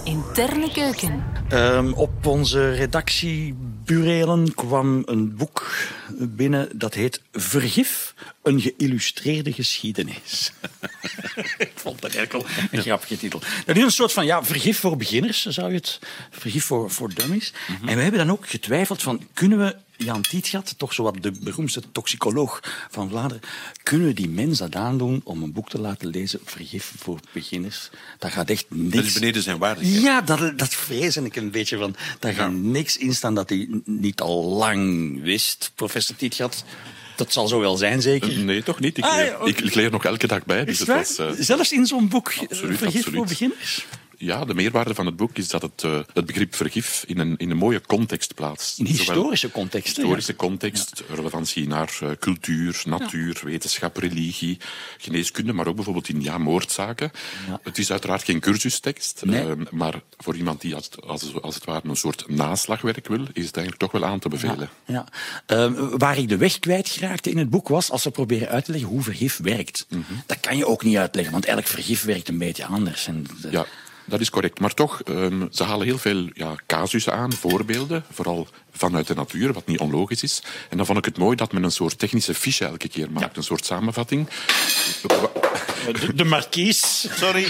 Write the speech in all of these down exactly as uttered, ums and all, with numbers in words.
Interne keuken. Um, op onze redactieburelen kwam een boek binnen dat heet Vergif, een geïllustreerde geschiedenis. Ik vond dat eigenlijk wel een grappige titel. Dat is een soort van ja, vergif voor beginners, zou je het. Vergif voor, voor dummies. Mm-hmm. En we hebben dan ook getwijfeld van, kunnen we Jan Tietgat, toch zowat de beroemdste toxicoloog van Vlaanderen, kunnen we die mens dat aandoen om een boek te laten lezen, Vergif voor beginners? Dat gaat echt niks... Dat is beneden zijn waarde. Ja, dat, dat vrees ik een beetje van. Daar gaat ja. niks in staan dat hij niet al lang wist, professor Tietgat. Dat zal zo wel zijn, zeker? Nee, toch niet. Ik leer, ah, ja, ik, ik leer nog elke dag bij. Dus het was, uh... Zelfs in zo'n boek, absoluut, Vergif absoluut. voor beginners? Ja, de meerwaarde van het boek is dat het, uh, het begrip vergif in een, in een mooie context plaatst. In historische context. Historische ja. context, ja. relevantie naar uh, cultuur, natuur, ja. wetenschap, religie, geneeskunde, maar ook bijvoorbeeld in ja, moordzaken. Ja. Het is uiteraard geen cursustekst, nee. uh, maar voor iemand die als, als, als het ware een soort naslagwerk wil, is het eigenlijk toch wel aan te bevelen. Ja. Ja. Uh, waar ik de weg kwijt geraakte in het boek was als ze proberen uit te leggen hoe vergif werkt. Mm-hmm. Dat kan je ook niet uitleggen, want elk vergif werkt een beetje anders. En de... Ja. Dat is correct. Maar toch, um, ze halen heel veel ja, casussen aan, voorbeelden, vooral vanuit de natuur, wat niet onlogisch is. En dan vond ik het mooi dat men een soort technische fiche elke keer maakt, ja. een soort samenvatting. De, de markies. Sorry.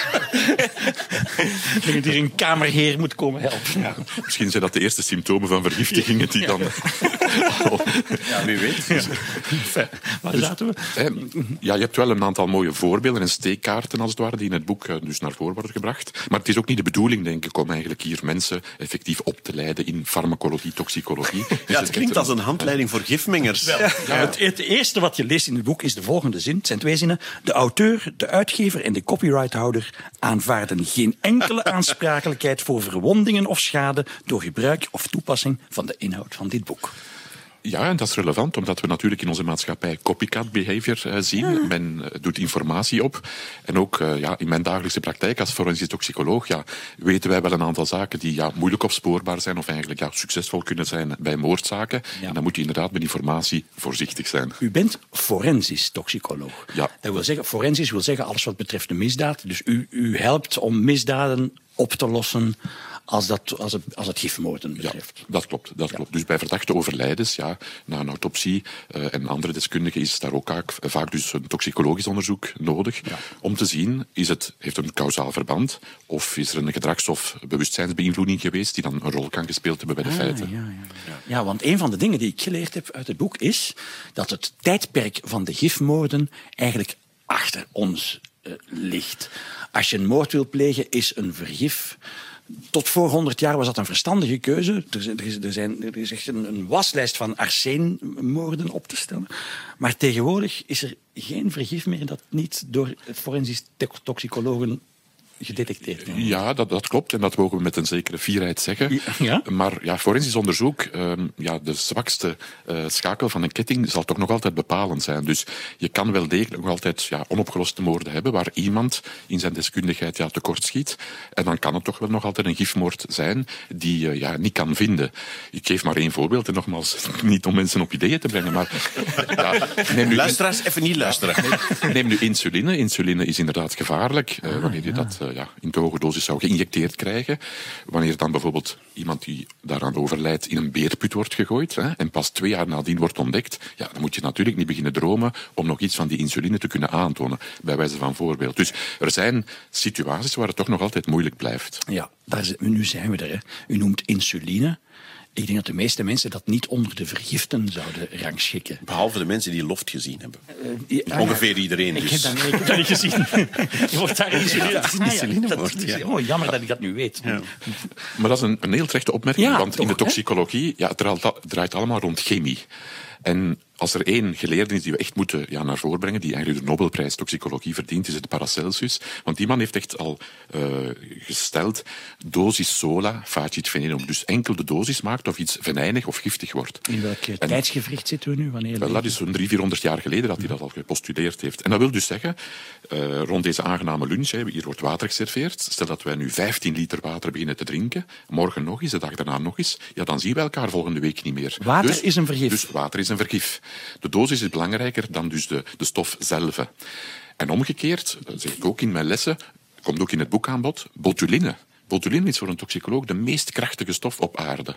Ik denk dat hier een kamerheer moet komen helpen. Ja. Misschien zijn dat de eerste symptomen van vergiftigingen die dan... oh. Ja, wie weet. Ja. Enfin, waar dus, zaten we? Eh, ja, je hebt wel een aantal mooie voorbeelden en steekkaarten, als het ware, die in het boek dus naar voren worden gebracht. Maar het is ook niet de bedoeling, denk ik, om eigenlijk hier mensen effectief op te leiden in farmacologie, toxicologie. Ja, dus het klinkt als een handleiding voor gifmengers. Ja. Ja. Het, het eerste wat je leest in het boek is de volgende zin. Het zijn twee zinnen. De auteur, de uitgever en de copyrighthouder aanvaarden geen enkele aansprakelijkheid voor verwondingen of schade door gebruik of toepassing van de inhoud van dit boek. Ja, en dat is relevant, omdat we natuurlijk in onze maatschappij copycat behavior uh, zien. Ja. Men uh, doet informatie op. En ook uh, ja, in mijn dagelijkse praktijk als forensisch toxicoloog ja, weten wij wel een aantal zaken die ja, moeilijk opspoorbaar zijn of eigenlijk ja, succesvol kunnen zijn bij moordzaken. Ja. En dan moet je inderdaad met informatie voorzichtig zijn. U bent forensisch toxicoloog. Ja. Dat wil zeggen, forensisch wil zeggen alles wat betreft de misdaad. Dus u, u helpt om misdaden op te lossen als, dat, als, het, als het gifmoorden betreft. Ja, dat klopt. Dat ja. klopt. Dus bij verdachte overlijdens, ja, na een autopsie uh, en andere deskundigen is daar ook vaak, vaak dus een toxicologisch onderzoek nodig ja. om te zien, is het, heeft het een kausaal verband of is er een gedrags- of bewustzijnsbeïnvloeding geweest die dan een rol kan gespeeld hebben bij de ah, feiten. Ja, ja, ja. ja, want een van de dingen die ik geleerd heb uit het boek is dat het tijdperk van de gifmoorden eigenlijk achter ons uh, ligt. Als je een moord wil plegen, is een vergif... Tot voor honderd jaar was dat een verstandige keuze. Er, er, er, zijn, er is echt een, een waslijst van arseenmoorden op te stellen. Maar tegenwoordig is er geen vergif meer dat niet door forensisch toxicologen gedetecteerd wordt. Ja, dat, dat klopt. En dat mogen we met een zekere fierheid zeggen. Ja? Maar ja, forensisch onderzoek, uh, ja, de zwakste uh, schakel van een ketting zal toch nog altijd bepalend zijn. Dus je kan wel degelijk nog altijd ja, onopgeloste moorden hebben waar iemand in zijn deskundigheid ja, tekortschiet. En dan kan het toch wel nog altijd een gifmoord zijn die je uh, ja, niet kan vinden. Ik geef maar één voorbeeld en nogmaals, niet om mensen op ideeën te brengen, maar... ja, neem nu Luisteraars, in... even niet luisteren. Neem, neem nu insuline. Insuline is inderdaad gevaarlijk uh, wanneer je ja. dat... Uh, Ja, in te hoge dosis zou geïnjecteerd krijgen. Wanneer dan bijvoorbeeld iemand die daaraan overlijdt in een beerput wordt gegooid hè, en pas twee jaar nadien wordt ontdekt, ja, dan moet je natuurlijk niet beginnen dromen om nog iets van die insuline te kunnen aantonen, bij wijze van voorbeeld. Dus er zijn situaties waar het toch nog altijd moeilijk blijft. Ja, daar is, nu zijn we er. Hè. U noemt insuline. Ik denk dat de meeste mensen dat niet onder de vergiften zouden rangschikken. Behalve de mensen die Loft gezien hebben. Uh, ja, Ongeveer iedereen. Ik dus. heb dat, ik heb dat niet gezien. Je wordt daar insuline. Ja, dat is insuline ja, wordt, dat is, ja. oh, jammer dat ik dat nu weet. Ja. Maar dat is een, een heel terechte opmerking, ja, want toch, in de toxicologie ja, het draait, het draait allemaal rond chemie. En als er één geleerde is die we echt moeten ja, naar voren brengen, die eigenlijk de Nobelprijs toxicologie verdient, is het Paracelsus. Want die man heeft echt al uh, gesteld, dosis sola facit venenum. Dus enkel de dosis maakt of iets venijnig of giftig wordt. In welk en, tijdsgevricht zitten we nu? Wanneer wel, dat is zo'n drie, vierhonderd jaar geleden dat hij dat al gepostuleerd heeft. En dat wil dus zeggen, uh, rond deze aangename lunch, hè, hier wordt water geserveerd. Stel dat wij nu vijftien liter water beginnen te drinken, morgen nog eens, de dag daarna nog eens, ja, dan zien we elkaar volgende week niet meer. Water dus, is een vergif. Dus water is een vergif. De dosis is belangrijker dan dus de, de stof zelf. En omgekeerd, dat zeg ik ook in mijn lessen, komt ook in het boek aan bod, botuline. botuline is voor een toxicoloog de meest krachtige stof op aarde.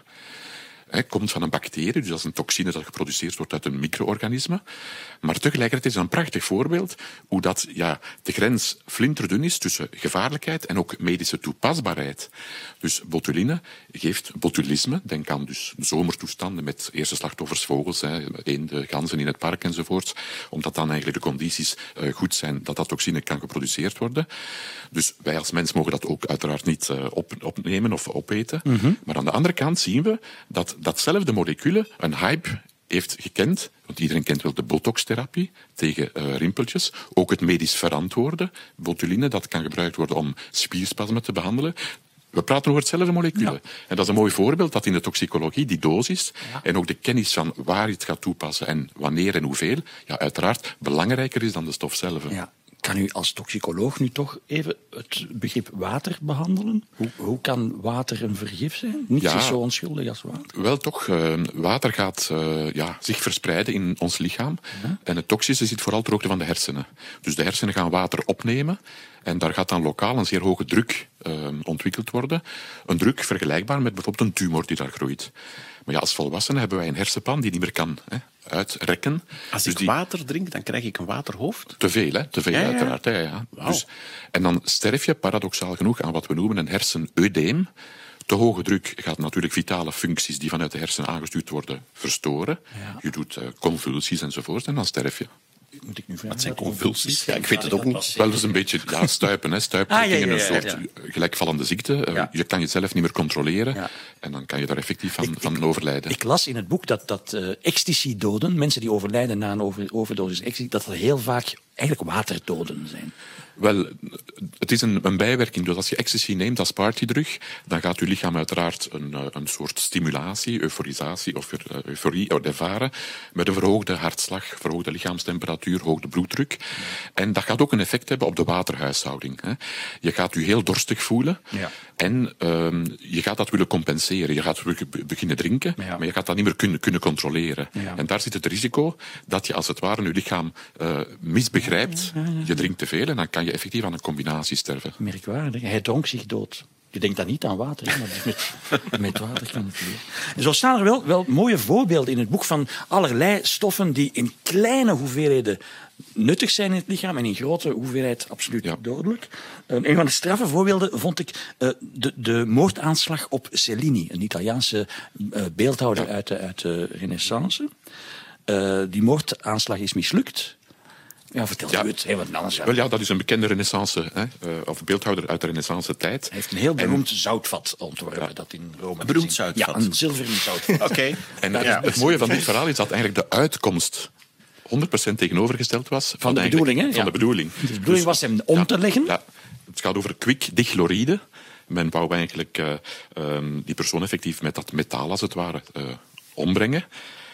Het komt van een bacterie, dus dat is een toxine dat geproduceerd wordt uit een micro-organisme. Maar tegelijkertijd is het een prachtig voorbeeld hoe dat, ja, de grens flinterdun is tussen gevaarlijkheid en ook medische toepasbaarheid. Dus botuline geeft botulisme, denk aan dus zomertoestanden met eerste slachtoffers, vogels, eenden, ganzen in het park enzovoort, omdat dan eigenlijk de condities uh, goed zijn dat dat toxine kan geproduceerd worden. Dus wij als mens mogen dat ook uiteraard niet uh, op, opnemen of opeten. Mm-hmm. Maar aan de andere kant zien we dat datzelfde moleculen een hype heeft gekend, want iedereen kent wel de botox-therapie tegen uh, rimpeltjes, ook het medisch verantwoorde botuline, dat kan gebruikt worden om spierspasmen te behandelen. We praten over hetzelfde moleculen. Ja. En dat is een mooi voorbeeld dat in de toxicologie die dosis ja. en ook de kennis van waar je het gaat toepassen en wanneer en hoeveel, ja, uiteraard belangrijker is dan de stof zelf. Ja. Kan u als toxicoloog nu toch even het begrip water behandelen? Hoe, hoe kan water een vergif zijn? Niets ja, is zo onschuldig als water. Wel toch, uh, water gaat uh, ja, zich verspreiden in ons lichaam. Ja. En het toxische zit vooral ter hoogte van de hersenen. Dus de hersenen gaan water opnemen. En daar gaat dan lokaal een zeer hoge druk uh, ontwikkeld worden. Een druk vergelijkbaar met bijvoorbeeld een tumor die daar groeit. Maar ja, als volwassenen hebben wij een hersenpan die niet meer kan hè, uitrekken. Als dus ik die... water drink, dan krijg ik een waterhoofd? Te veel, hè? Te veel, ja, ja. uiteraard. Ja, ja. Wow. Dus, en dan sterf je paradoxaal genoeg aan wat we noemen een hersenedeem. Te hoge druk gaat natuurlijk vitale functies die vanuit de hersenen aangestuurd worden verstoren. Ja. Je doet uh, convulsies enzovoort en dan sterf je. Moet ik nu Wat zijn convulsies? Ja, ik weet het ook niet. Wel, dat is een beetje ja, stuipen. Hè. Stuiptrekking, ah, ja, ja, ja, ja, ja. een soort gelijkvallende ziekte. Ja. Je kan jezelf niet meer controleren. Ja. En dan kan je daar effectief van, ik, van ik, overlijden. Ik las in het boek dat, dat uh, ecstasy-doden, mensen die overlijden na een over, overdosis ecstasy, dat er heel vaak eigenlijk waterdoden zijn. Wel, het is een, een bijwerking. Dus als je ecstasy neemt als partydrug, dan gaat je lichaam uiteraard een, een soort stimulatie, euforisatie of euforie ervaren met een verhoogde hartslag, verhoogde lichaamstemperatuur, verhoogde bloeddruk. En dat gaat ook een effect hebben op de waterhuishouding. Hè. Je gaat je heel dorstig voelen ja. en um, je gaat dat willen compenseren. Je gaat beginnen drinken, ja. maar je gaat dat niet meer kunnen, kunnen controleren. Ja. En daar zit het risico dat je als het ware je lichaam uh, misbegrijpt. Ja, ja, ja, ja. Je drinkt te veel en dan kan je effectief aan een combinatie sterven. Merkwaardig. Hij dronk zich dood. Je denkt dan niet aan water, hè, maar met, met water kan het weer. En zo staan er wel, wel mooie voorbeelden in het boek van allerlei stoffen die in kleine hoeveelheden nuttig zijn in het lichaam en in grote hoeveelheid absoluut ja. dodelijk. Uh, een van de straffe voorbeelden vond ik uh, de, de moordaanslag op Cellini, een Italiaanse uh, beeldhouwer ja. uit, de, uit de Renaissance. Uh, die moordaanslag is mislukt. Ja, vertel ja. u het. Hey, wat anders. Wel ja, dat is een bekende renaissance, hè, uh, of beeldhouder uit de renaissance tijd. Hij heeft een heel beroemd en... zoutvat ontworpen, ja. dat in Rome. Een beroemd zoutvat? Ja, een zilveren zoutvat. Oké. Okay. En ja. het mooie van dit verhaal is dat eigenlijk de uitkomst honderd procent tegenovergesteld was van, van de bedoeling. Hè? Van ja. de bedoeling. De bedoeling dus, was hem om ja, te leggen. Ja, het gaat over kwikdichloride. Men wou eigenlijk uh, um, die persoon effectief met dat metaal, als het ware, uh, ombrengen.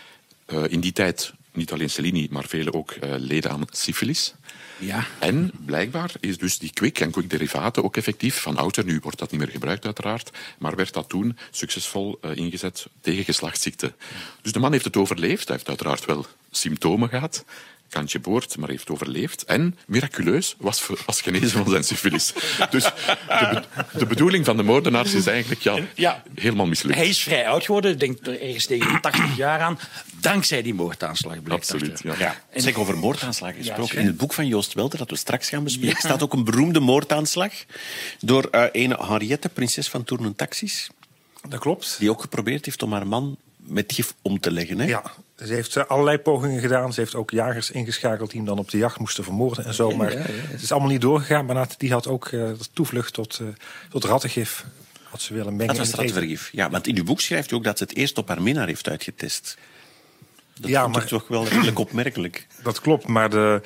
Uh, in die tijd niet alleen Cellini, maar velen ook uh, leden aan syfilis. Ja. En blijkbaar is dus die kwik en kwikderivaten ook effectief van oudsher. Nu wordt dat niet meer gebruikt uiteraard, maar werd dat toen succesvol uh, ingezet tegen geslachtsziekten. Dus de man heeft het overleefd. Hij heeft uiteraard wel symptomen gehad. Kantje boord, maar heeft overleefd. En, miraculeus, was, was genezen van zijn syfilis. Dus de, be- de bedoeling van de moordenaars is eigenlijk ja, ja, helemaal mislukt. Hij is vrij oud geworden, denk er ergens tegen de tachtig jaar aan, dankzij die moordaanslag. Absoluut, ja. ja. En zeg, over moordaanslag gesproken. Ja, in het boek van Joost Welter, dat we straks gaan bespreken, ja. staat ook een beroemde moordaanslag door uh, een Henriette, prinses van Toorn en Taxis. Dat klopt. Die ook geprobeerd heeft om haar man met gif om te leggen. Hè? Ja, ze heeft uh, allerlei pogingen gedaan. Ze heeft ook jagers ingeschakeld die hem dan op de jacht moesten vermoorden en zo. Maar ja, ja, ja. het is allemaal niet doorgegaan. Maar die had ook uh, toevlucht tot, uh, tot rattengif. Wat ze willen mengen. Dat was rattenvergif. Ja, want in uw boek schrijft u ook dat ze het eerst op haar minnaar heeft uitgetest. Dat ja, vond ik toch wel redelijk opmerkelijk. Dat klopt, maar de,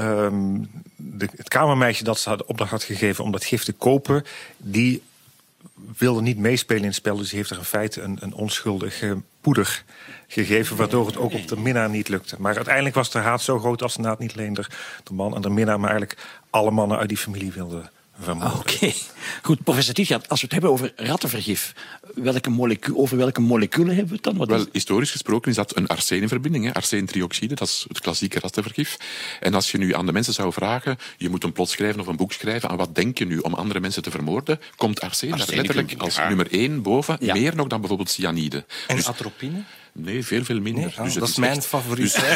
um, de, het kamermeisje dat ze de opdracht had gegeven om dat gif te kopen, die wilde niet meespelen in het spel. Dus die heeft er in feite een, een onschuldige poeder gegeven, waardoor het ook op de minnaar niet lukte. Maar uiteindelijk was de haat zo groot als ze na het niet alleen de, de man en de minnaar, maar eigenlijk alle mannen uit die familie wilden vermoorden. Ah, Oké. Okay. Goed, professor Tietjens, als we het hebben over rattenvergif, welke molecu- over welke moleculen hebben we het dan? Wat Wel, is... historisch gesproken is dat een arsenenverbinding, hè, arsentrioxide, dat is het klassieke rattenvergif. En als je nu aan de mensen zou vragen, je moet een plot schrijven of een boek schrijven, aan wat denk je nu om andere mensen te vermoorden, komt arsen daar letterlijk als ja. nummer één boven, Ja. meer nog dan bijvoorbeeld cyanide. En Dus- atropine? Nee, veel, veel minder. Nee, ah, Dus het dat is is mijn echt- favoriet. dus-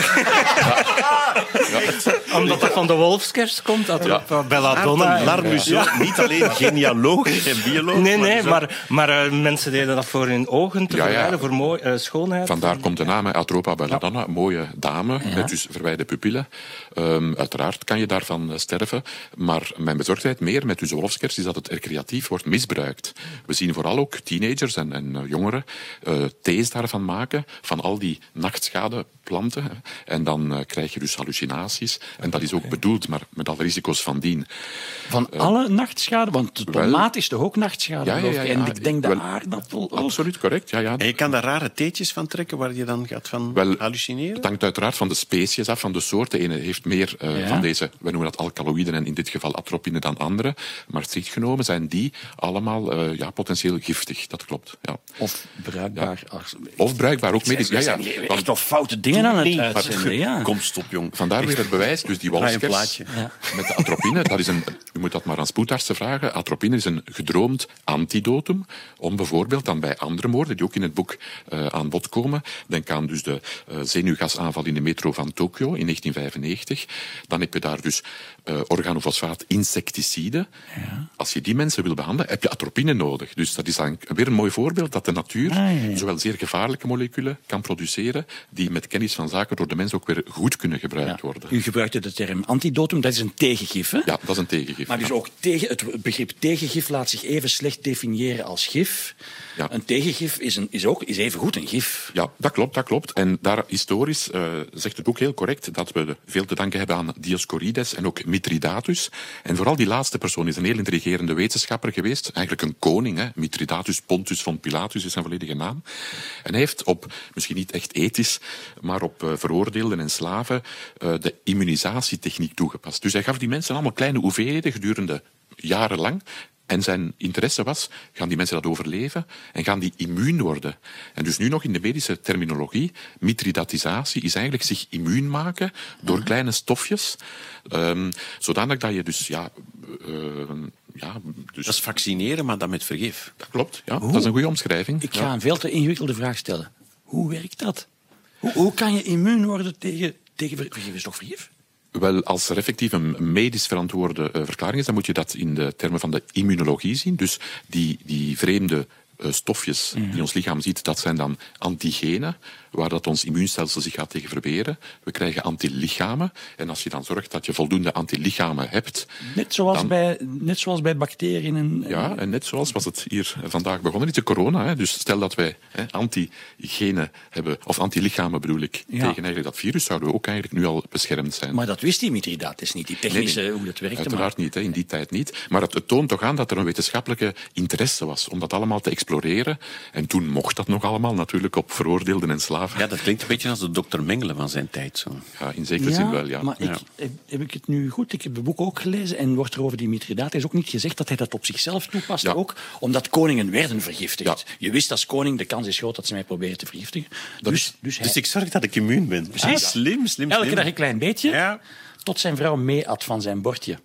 Omdat dat van de wolfskers komt, dat Ja. ja. Belladonna. Larmuseau, niet alleen genealoog en bioloog. Nee, nee, zo- maar, maar uh, mensen deden dat voor hun ogen te Ja, ja. verwijden, voor mooi, uh, schoonheid. Vandaar komt de naam, hè, Atropa belladonna, mooie dame, met dus verwijde pupillen. Um, uiteraard kan je daarvan uh, sterven, maar mijn bezorgdheid meer met dus wolfskers is dat het recreatief wordt misbruikt. We zien vooral ook teenagers en, en uh, jongeren uh, thees daarvan maken, van al die nachtschadeplanten. Hè. En dan uh, krijg je dus hallucinaties. En dat is ook bedoeld, maar met alle risico's van dien. Van alle nachtschade? Want de wel- tomaat is toch ook nachtschade? Ja, ja, geloof ja, ik? ja. En ik denk de Wel- aardappel ook. Absoluut correct, ja, ja. En je kan daar rare theetjes van trekken waar je dan gaat van Wel, hallucineren? Het hangt uiteraard van de species af, van de soort. De ene heeft meer uh, Ja. van deze, we noemen dat alkaloïden en in dit geval atropine dan andere. Maar strikt genomen zijn die allemaal uh, ja, potentieel giftig, dat klopt. Ja. Of bruikbaar. Ach, Of bruikbaar ook medisch. we Ja, ja. zijn hier Want echt nog foute dingen aan het Nee, uitzenden. Ja. Kom, stop, jong. vandaar weer het bewijs, dus die Ga je een wolfskers plaatje. Ja. met de atropine, dat is een, u moet dat maar aan spoedartsen vragen. Atropine is een gedroomd antidotum om bijvoorbeeld dan bij andere moorden, die ook in het boek uh, aan bod komen, denk aan dus de uh, zenuwgasaanval in de metro van Tokio in negentien vijfennegentig, dan heb je daar dus uh, organofosfaat insecticide. Ja. Als je die mensen wil behandelen, heb je atropine nodig. Dus dat is dan weer een mooi voorbeeld dat de natuur Ah, ja, ja. zowel zeer gevaarlijke moleculen kan produceren, die met kennis van zaken door de mens ook weer goed kunnen gebruikt worden. U gebruikte de term antidotum, dat is een tegengif. Hè? Ja, dat is een tegengif. Maar dus ja. ook tegen, het begrip tegengif laat zich even slecht definiëren als gif. Ja. Een tegengif is, een, is ook is even goed een gif. Ja, dat klopt, dat klopt. En daar historisch uh, zegt het boek heel correct dat we veel te danken hebben aan Dioscorides en ook Mithridatus. En vooral die laatste persoon is een heel intrigerende wetenschapper geweest. Eigenlijk een koning, hè. Mithridatus Pontus von Pilatus is zijn volledige naam. En hij heeft op, misschien niet echt ethisch, maar op uh, veroordeelden en slaven uh, de immunisatietechniek toegepast. Dus hij gaf die mensen allemaal kleine hoeveelheden gedurende jarenlang. En zijn interesse was, gaan die mensen dat overleven en gaan die immuun worden? En dus nu nog in de medische terminologie, mithridatisatie is eigenlijk zich immuun maken door kleine stofjes, um, zodanig dat je dus, ja... Uh, ja dus Dat is vaccineren, maar dan met vergif. dat klopt, ja. Dat is een goede omschrijving. Ik ga Ja. een veel te ingewikkelde vraag stellen. Hoe werkt dat? Hoe, hoe kan je immuun worden tegen, tegen ver- vergif? Is toch vergif? Wel, als er effectief een medisch verantwoorde uh, verklaring is, dan moet je dat in de termen van de immunologie zien. Dus die, die vreemde uh, stofjes mm. die ons lichaam ziet, dat zijn dan antigenen, waar dat ons immuunstelsel zich gaat tegen verweren. We krijgen antilichamen. En als je dan zorgt dat je voldoende antilichamen hebt... Net zoals, dan, bij, net zoals bij bacteriën. En, Ja, en net zoals was het hier vandaag begonnen, is de corona. Hè. Dus stel dat wij hè, antigenen hebben, of antilichamen bedoel ik, Ja. tegen eigenlijk dat virus, zouden we ook eigenlijk nu al beschermd zijn. Maar dat wist die Mithridatus niet, die technische, Nee, nee. hoe dat werkte. Uiteraard Maar... niet, hè, in die tijd niet. Maar het, het toont toch aan dat er een wetenschappelijke interesse was om dat allemaal te exploreren. En toen mocht dat nog allemaal natuurlijk op veroordeelden en slaven. Ja, dat klinkt een beetje als de dokter Mengele van zijn tijd. Zo. Ja, in zekere zin wel, ja. maar Ja. ik, heb, heb ik het nu goed? Ik heb het boek ook gelezen en wordt er over die Mithridatus ook niet gezegd dat hij dat op zichzelf toepast, Ja. ook omdat koningen werden vergiftigd. Ja. Je wist als koning, de kans is groot dat ze mij proberen te vergiftigen. Dus, dus hij, Dus ik zorg dat ik immuun ben. Precies, Ah, ja. slim, slim, elke slim. dag een klein beetje, Ja. tot zijn vrouw meeat van zijn bordje.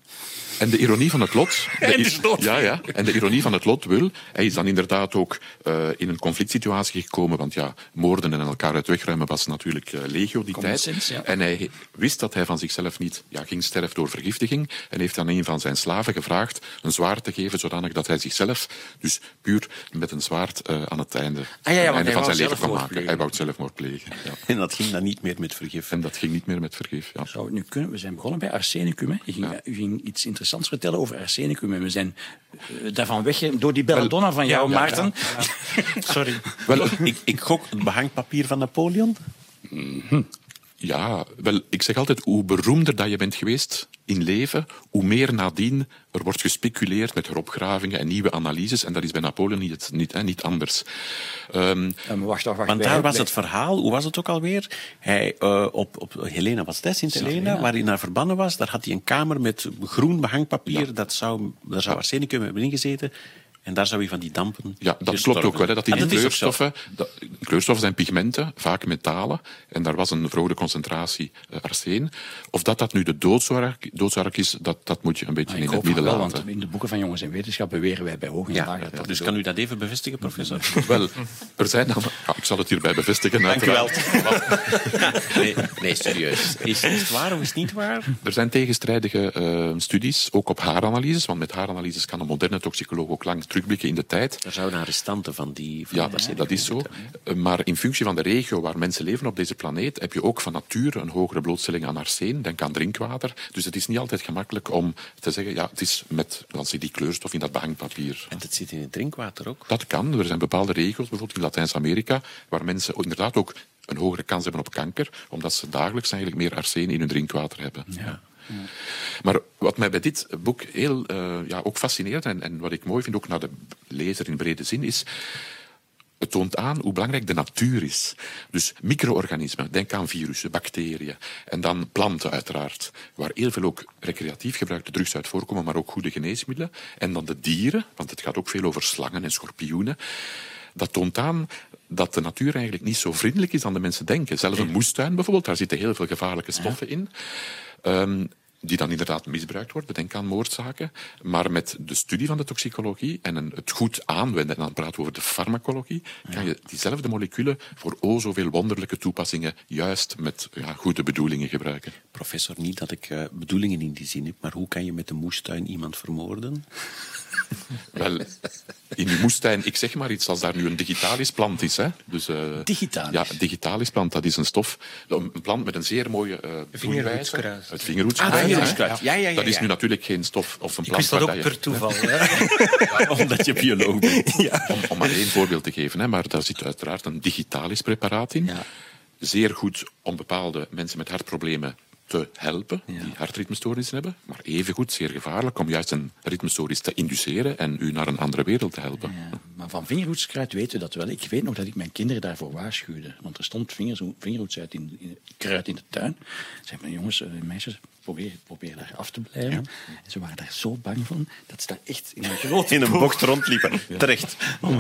En de ironie van het lot... de En i- is dood. ja, ja. En de ironie van het lot wil... Hij is dan inderdaad ook uh, in een conflict situatie gekomen, want ja, moorden en elkaar uit wegruimen was natuurlijk uh, legio die Common tijd. sense, ja. En hij wist dat hij van zichzelf niet ja, ging sterven door vergiftiging en heeft aan een van zijn slaven gevraagd een zwaard te geven, zodanig dat hij zichzelf, dus puur met een zwaard, uh, aan het einde, Ah, ja, ja, want einde hij van wou zijn leven kon zelfmoord maken. plegen. Hij wou zelfmoord plegen. Ja. En dat ging dan niet meer met vergif. En dat ging niet meer met vergif. Ja. Zou het nu kunnen? We zijn begonnen bij arsenicum. Hè? U, ging, Ja. u ging iets interessants vertellen over arsenicum. En we zijn uh, daarvan weg door die belladonna van jou, ja, Maarten. Sorry. Wel, ik, ik gok het behangpapier van Napoleon. Ja, wel, ik zeg altijd, hoe beroemder dat je bent geweest in leven, hoe meer nadien er wordt gespeculeerd met heropgravingen en nieuwe analyses. En dat is bij Napoleon niet, niet, hè, niet anders. Um, Ja, maar wacht, wacht, wacht. Want Wij- daar was wij- het verhaal, hoe was het ook alweer? Hij, uh, op, op Helena was het, Sint Helena, Helena. waar hij naar verbannen was, daar had hij een kamer met groen behangpapier. Dat zou, daar zou arsenicum hebben ingezeten. En daar zou hij van die dampen Ja, dat gestorven. klopt ook wel. Hè, dat die Ah, dat is ook zo. kleurstoffen, dat, kleurstoffen zijn pigmenten, vaak metalen. En daar was een verhoogde concentratie uh, arseen. Of dat dat nu de doodsoorzaak, doodsoorzaak is, dat, dat moet je een beetje Ah, ik in hoop het midden van wel, laten. want in de boeken van Jongens en Wetenschap beweren wij bij hoog en laag Ja, dat dat dus zo- kan u dat even bevestigen, professor? Wel, er zijn dan... Ja, ik zal het hierbij bevestigen. Dank u wel. uiteraard. Nee, nee, serieus. Is, is het waar of is het niet waar? Er zijn tegenstrijdige uh, studies, ook op haaranalyses. Want met haaranalyses kan een moderne toxicoloog ook lang terugblikken in de tijd. Er zouden restanten van die... Van Ja, die arsenicum dat is zo. zitten. Uh, Maar in functie van de regio waar mensen leven op deze planeet, heb je ook van nature een hogere blootstelling aan arseen. Denk aan drinkwater. Dus het is niet altijd gemakkelijk om te zeggen, ja, het is met dan zie die kleurstof in dat behangpapier. En dat zit in het drinkwater ook. Dat kan. Er zijn bepaalde regio's, bijvoorbeeld in Latijns-Amerika, waar mensen inderdaad ook een hogere kans hebben op kanker, omdat ze dagelijks eigenlijk meer arseen in hun drinkwater hebben. Ja. Maar wat mij bij dit boek heel uh, ja, ook fascineert, en, en wat ik mooi vind, ook naar de lezer in brede zin, is het toont aan hoe belangrijk de natuur is. Dus micro-organismen, denk aan virussen, bacteriën. En dan planten uiteraard, waar heel veel ook recreatief gebruikte drugs uit voorkomen, maar ook goede geneesmiddelen. En dan de dieren, want het gaat ook veel over slangen en schorpioenen. Dat toont aan dat de natuur eigenlijk niet zo vriendelijk is dan de mensen denken. Zelfs een moestuin bijvoorbeeld, daar zitten heel veel gevaarlijke stoffen in. Um, die dan inderdaad misbruikt worden, denk aan moordzaken. Maar met de studie van de toxicologie en een, het goed aanwenden, en dan praten we over de farmacologie, kan je diezelfde moleculen voor o zoveel wonderlijke toepassingen juist met ja, goede bedoelingen gebruiken. Professor, niet dat ik uh, bedoelingen in die zin heb, maar hoe kan je met een moestuin iemand vermoorden? Wel, in die moestuin, ik zeg maar iets, als daar nu een digitalis plant is. Hè? Dus, uh, Digitalis? Ja, digitalis plant, dat is een stof, een plant met een zeer mooie uh, Vingerhoedskruid. Het vingerhoedskruid. Ah, hè. vingerhoedskruid. Ja, ja, ja, Dat is ja. nu natuurlijk geen stof of een Ik plant. wist dat waar ook je- per toeval. Ja. Omdat je bioloog bent. Om, om maar één voorbeeld te geven, hè, maar daar zit uiteraard een digitalis preparaat in. Ja. Zeer goed om bepaalde mensen met hartproblemen te helpen, die hartritmestoornissen hebben. Maar evengoed zeer gevaarlijk om juist een ritmestoornis te induceren en u naar een andere wereld te helpen. Ja, maar van vingerhoedskruid weten we dat wel. Ik weet nog dat ik mijn kinderen daarvoor waarschuwde. Want er stond vingers, vingerhoedskruid in, in, kruid in de tuin. Ik zei van jongens, uh, meisjes, probeer, probeer daar af te blijven. En ze waren daar zo bang van dat ze daar echt in een grote In een bocht rondliepen. Terecht.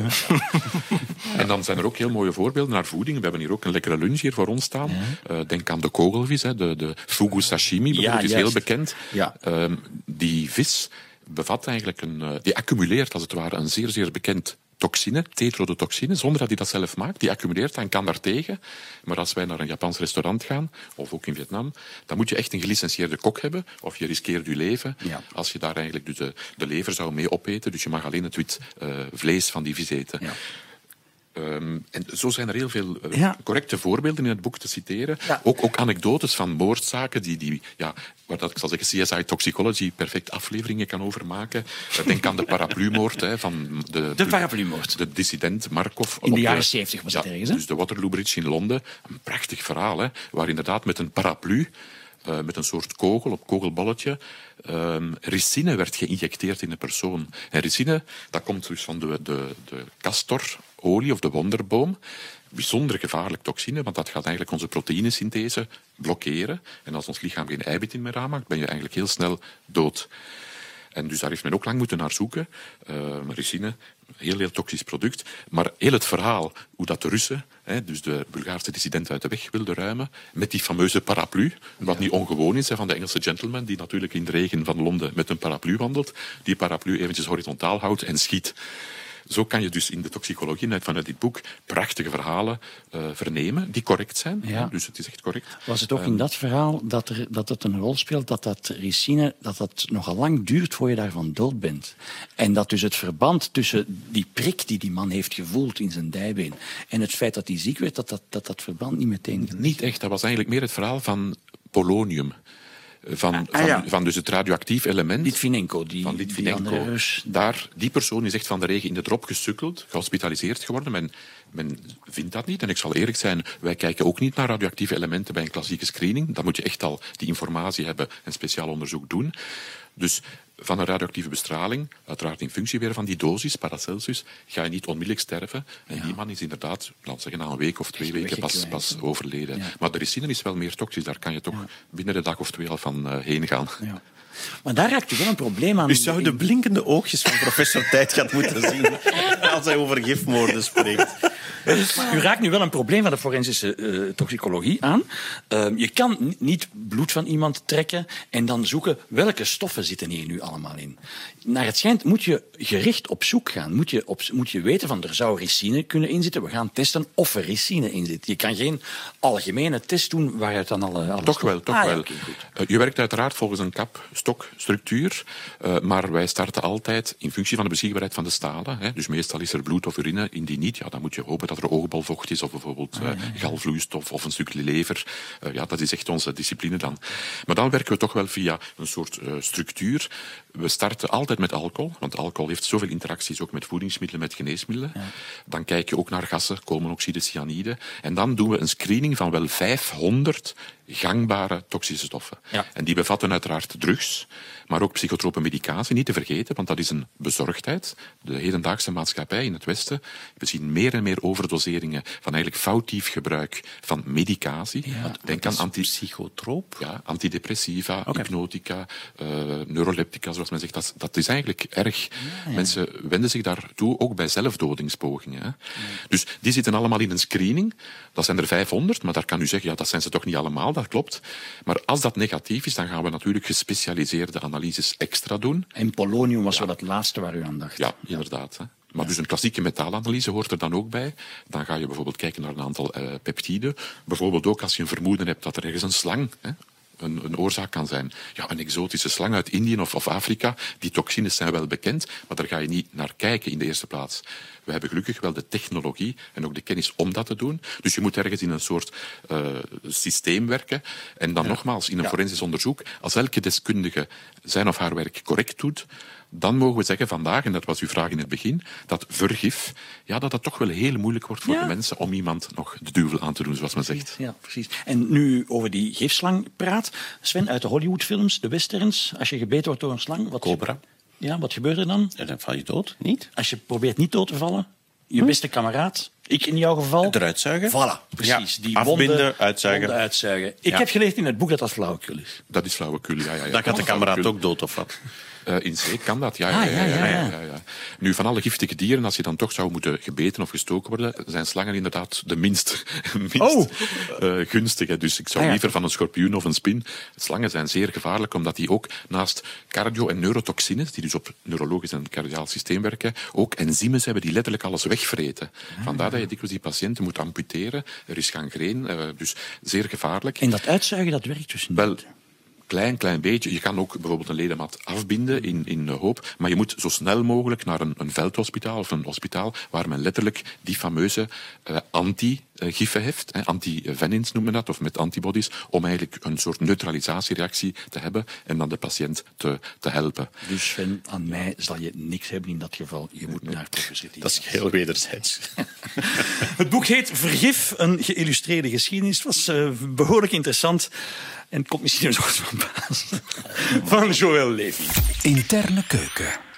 En dan zijn er ook heel mooie voorbeelden naar voeding. We hebben hier ook een lekkere lunch hier voor ons staan. Uh, denk aan de kogelvis, hè, de, de fugu sashimi bijvoorbeeld, is heel juist. bekend. Ja. Um, die vis bevat eigenlijk een... Uh, die accumuleert als het ware een zeer, zeer bekend toxine, tetrodotoxine, zonder dat hij dat zelf maakt. Die accumuleert en kan daar tegen. Maar als wij naar een Japans restaurant gaan, of ook in Vietnam, dan moet je echt een gelicentieerde kok hebben, of je riskeert je leven, Ja. als je daar eigenlijk dus de, de lever zou mee opeten. Dus je mag alleen het wit uh, vlees van die vis eten. Ja. Um, en zo zijn er heel veel uh, Ja. correcte voorbeelden in het boek te citeren. Ja. Ook, ook anekdotes van moordzaken, die, die, ja, waar dat, ik zal zeggen, C S I Toxicology perfect afleveringen kan over maken. Uh, denk aan de paraplumoord hè, van de, De paraplumoord. de dissident Markov. In de op jaren zeventig was ja, het ergens, hè? Dus de Waterloo Bridge in Londen. Een prachtig verhaal, hè, waar inderdaad met een paraplu, uh, met een soort kogel op kogelbolletje, um, ricine werd geïnjecteerd in de persoon. En ricine, dat komt dus van de, de, de castorolie of de wonderboom. Bijzonder gevaarlijk toxine, want dat gaat eigenlijk onze proteïnesynthese blokkeren. En als ons lichaam geen eiwit in meer aanmaakt, ben je eigenlijk heel snel dood. En dus daar heeft men ook lang moeten naar zoeken. Uh, ricine, heel, heel toxisch product. Maar heel het verhaal, hoe dat de Russen, hè, dus de Bulgaarse dissident uit de weg wilden ruimen, met die fameuze paraplu, wat niet ongewoon is hè, van de Engelse gentleman, die natuurlijk in de regen van Londen met een paraplu wandelt, die paraplu eventjes horizontaal houdt en schiet. Zo kan je dus in de toxicologie, net vanuit dit boek, prachtige verhalen uh, vernemen, die correct zijn. Ja. Hè, dus het is echt correct. Was het ook in dat verhaal dat, er, dat het een rol speelt dat dat ricine, dat dat nogal lang duurt voor je daarvan dood bent? En dat dus het verband tussen die prik die die man heeft gevoeld in zijn dijbeen en het feit dat hij ziek werd, dat dat, dat, dat verband niet meteen... Niet echt, dat was eigenlijk meer het verhaal van polonium. van, Ah, van, ja. van dus het radioactief element. Litvinenko, die, van die Litvinenko. andere Rus. Daar, die persoon is echt van de regen in de drop gesukkeld, gehospitaliseerd geworden. Men, men vindt dat niet. En ik zal eerlijk zijn, wij kijken ook niet naar radioactieve elementen bij een klassieke screening. Dan moet je echt al die informatie hebben en speciaal onderzoek doen. Dus van een radioactieve bestraling, uiteraard in functie weer van die dosis, Paracelsus, ga je niet onmiddellijk sterven. En Ja. die man is inderdaad, laten we zeggen, na een week of twee weken pas, weggekwijnd. pas overleden. Ja. Maar de ricine is wel meer toxisch. Daar kan je toch Ja. binnen de dag of twee al van uh, heen gaan. Ja. Maar daar raakt u wel een probleem aan. U zou de blinkende oogjes van professor Tijtgat moeten zien als hij over gifmoorden spreekt. U raakt nu wel een probleem van de forensische uh, toxicologie aan. Uh, je kan n- niet bloed van iemand trekken en dan zoeken welke stoffen zitten hier nu allemaal in. Naar het schijnt moet je gericht op zoek gaan. Moet je, op, moet je weten van er zou ricine kunnen inzitten. We gaan testen of er ricine in zit. Je kan geen algemene test doen waaruit dan alle... alle Toch wel, toch ah, ja, wel. okay, goed. Uh, je werkt uiteraard volgens een kap-stokstructuur, uh, maar wij starten altijd in functie van de beschikbaarheid van de stalen. Hè. Dus meestal is er bloed of urine. Indien niet, ja, dan moet je hopen dat er oogbalvocht is of bijvoorbeeld uh, galvloeistof of een stukje lever. Uh, ja, dat is echt onze discipline dan. Maar dan werken we toch wel via een soort uh, structuur. We starten altijd met alcohol, want alcohol heeft zoveel interacties ook met voedingsmiddelen, met geneesmiddelen. Ja. Dan kijk je ook naar gassen, koolmonoxide, cyanide. En dan doen we een screening van wel vijfhonderd gangbare toxische stoffen. Ja. En die bevatten uiteraard drugs, maar ook psychotrope medicatie, niet te vergeten, want dat is een bezorgdheid. De hedendaagse maatschappij in het Westen, we zien meer en meer overdoseringen van eigenlijk foutief gebruik van medicatie. Ja, Denk aan anti Psychotroop? ja, antidepressiva, Okay. hypnotica, uh, neuroleptica, zoals men zegt. Dat, dat is eigenlijk erg. Ja, ja. Mensen wenden zich daartoe ook bij zelfdodingspogingen. Hè. Ja. Dus die zitten allemaal in een screening. Dat zijn er vijfhonderd, maar daar kan u zeggen, ja, dat zijn ze toch niet allemaal, dat klopt. Maar als dat negatief is, dan gaan we natuurlijk gespecialiseerde analyses extra doen. En polonium was wel het laatste waar u aan dacht. Ja, inderdaad. Hè. Maar ja. Dus een klassieke metaalanalyse hoort er dan ook bij. Dan ga je bijvoorbeeld kijken naar een aantal uh, peptiden. Bijvoorbeeld ook als je een vermoeden hebt dat er ergens een slang... Hè, Een, een oorzaak kan zijn. Ja, een exotische slang uit Indië of, of Afrika. Die toxines zijn wel bekend, maar daar ga je niet naar kijken in de eerste plaats. We hebben gelukkig wel de technologie en ook de kennis om dat te doen. Dus je moet ergens in een soort uh, systeem werken. En dan ja. nogmaals, in een ja. forensisch onderzoek, als elke deskundige zijn of haar werk correct doet, dan mogen we zeggen vandaag, en dat was uw vraag in het begin, dat vergif, ja, dat het toch wel heel moeilijk wordt voor ja. de mensen om iemand nog de duivel aan te doen, zoals men zegt. Ja, precies. En nu over die gifslang praat. Sven, uit de Hollywoodfilms, de westerns, als je gebeten wordt door een slang... Wat Cobra. Ja, wat gebeurt er dan? Ja, dan val je dood, niet? Als je probeert niet dood te vallen, je hm? beste kameraad, ik in jouw geval... Eruit zuigen. Voilà, precies. Ja, die afbinden, wonden, uitzuigen. wonden uitzuigen. Ik ja. heb geleerd in het boek dat dat flauwekul is. Dat is flauwekul, ja. ja, ja. Dan gaat de kameraad ook dood, of wat? Uh, in zee kan dat, ja. Ah, ja, ja, ja, ja, ja. ja, ja, ja. Nu, van alle giftige dieren, als je dan toch zou moeten gebeten of gestoken worden, zijn slangen inderdaad de minst, minst oh. uh, gunstige. Dus ik zou ah, ja. liever van een schorpioen of een spin. Slangen zijn zeer gevaarlijk, omdat die ook naast cardio- en neurotoxines, die dus op neurologisch en cardiaal systeem werken, ook enzymen hebben die letterlijk alles wegvreten. Ah. Vandaar dat je dikwijls die patiënten moet amputeren. Er is gangreen, uh, dus zeer gevaarlijk. En dat uitzuigen, dat werkt dus niet? Wel, klein, klein beetje. Je kan ook bijvoorbeeld een ledemaat afbinden in, in hoop, maar je moet zo snel mogelijk naar een, een veldhospitaal of een hospitaal waar men letterlijk die fameuze uh, anti-giffen heeft, eh, anti-venins noemen we dat, of met antibodies, om eigenlijk een soort neutralisatiereactie te hebben en dan de patiënt te, te helpen. Dus Sven, aan mij zal je niks hebben in dat geval. Je moet naar professor Tijtgat. Dat is heel wederzijds. Het boek heet Vergif, een geïllustreerde geschiedenis. Het was uh, behoorlijk interessant. En het komt misschien nog van baas. Van Joël Levy. Interne keuken.